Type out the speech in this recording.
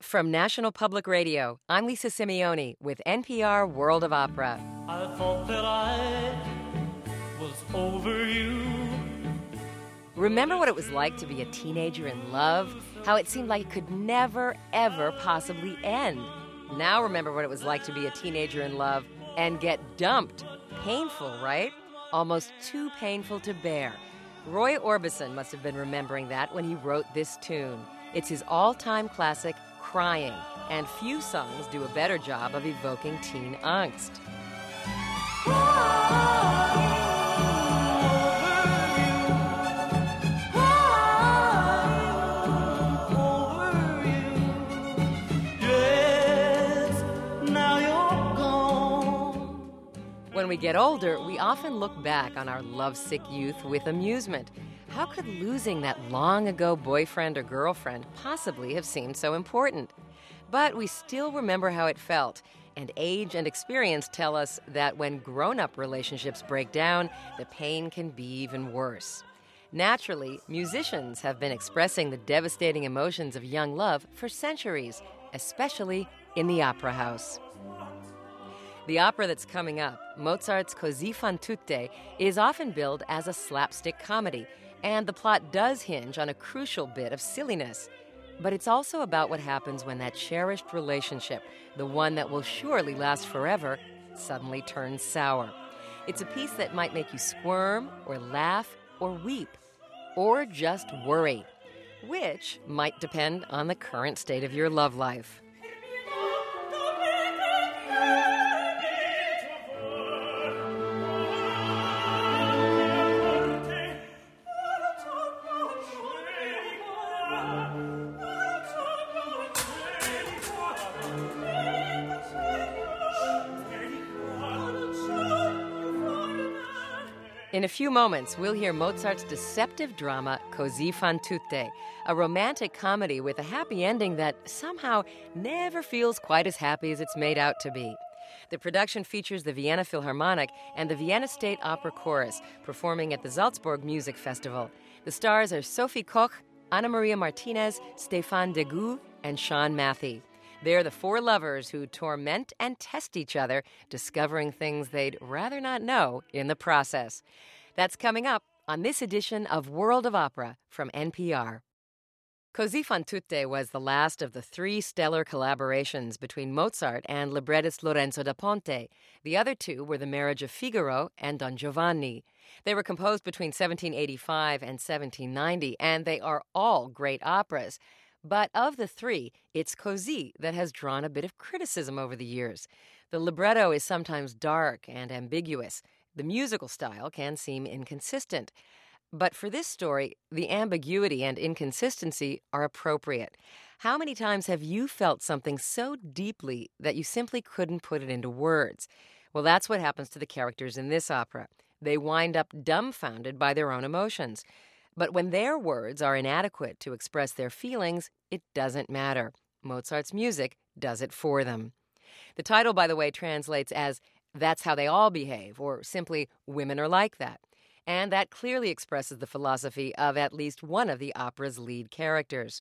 From National Public Radio, I'm Lisa Simeone with NPR World of Opera. I thought that I was over you. Remember what it was like to be a teenager in love? How it seemed like it could never, ever possibly end. Now remember what it was like to be a teenager in love and get dumped. Painful, right? Almost too painful to bear. Roy Orbison must have been remembering that when he wrote this tune. It's his all-time classic, Crying, and few songs do a better job of evoking teen angst. When we get older, we often look back on our lovesick youth with amusement. How could losing that long-ago boyfriend or girlfriend possibly have seemed so important? But we still remember how it felt, and age and experience tell us that when grown-up relationships break down, the pain can be even worse. Naturally, musicians have been expressing the devastating emotions of young love for centuries, especially in the opera house. The opera that's coming up, Mozart's Così fan tutte, is often billed as a slapstick comedy, and the plot does hinge on a crucial bit of silliness. But it's also about what happens when that cherished relationship, the one that will surely last forever, suddenly turns sour. It's a piece that might make you squirm, or laugh, or weep, or just worry, which might depend on the current state of your love life. In a few moments, we'll hear Mozart's deceptive drama, Così fan tutte, a romantic comedy with a happy ending that somehow never feels quite as happy as it's made out to be. The production features the Vienna Philharmonic and the Vienna State Opera Chorus performing at the Salzburg Music Festival. The stars are Sophie Koch, Anna Maria Martinez, Stéphane Degout, and Sean Mathy. They're the four lovers who torment and test each other, discovering things they'd rather not know in the process. That's coming up on this edition of World of Opera from NPR. Così fan tutte was the last of the three stellar collaborations between Mozart and librettist Lorenzo da Ponte. The other two were The Marriage of Figaro and Don Giovanni. They were composed between 1785 and 1790, and they are all great operas. But of the three, it's Così that has drawn a bit of criticism over the years. The libretto is sometimes dark and ambiguous. The musical style can seem inconsistent. But for this story, the ambiguity and inconsistency are appropriate. How many times have you felt something so deeply that you simply couldn't put it into words? Well, that's what happens to the characters in this opera. They wind up dumbfounded by their own emotions. But when their words are inadequate to express their feelings, it doesn't matter. Mozart's music does it for them. The title, by the way, translates as That's How They All Behave, or simply Women Are Like That. And that clearly expresses the philosophy of at least one of the opera's lead characters.